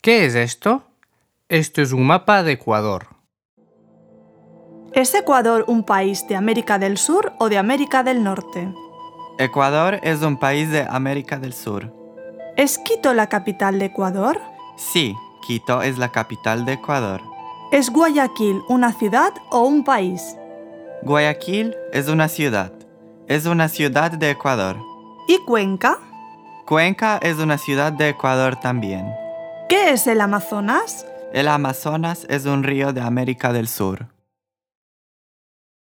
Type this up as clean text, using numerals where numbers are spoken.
¿Qué es esto? Esto es un mapa de Ecuador. ¿Es Ecuador un país de América del Sur o de América del Norte? Ecuador es un país de América del Sur. ¿Es Quito la capital de Ecuador? Sí, Quito es la capital de Ecuador. ¿Es Guayaquil una ciudad o un país? Guayaquil es una ciudad. Es una ciudad de Ecuador. ¿Y Cuenca? Cuenca es una ciudad de Ecuador también. ¿Qué es el Amazonas? El Amazonas es un río de América del Sur.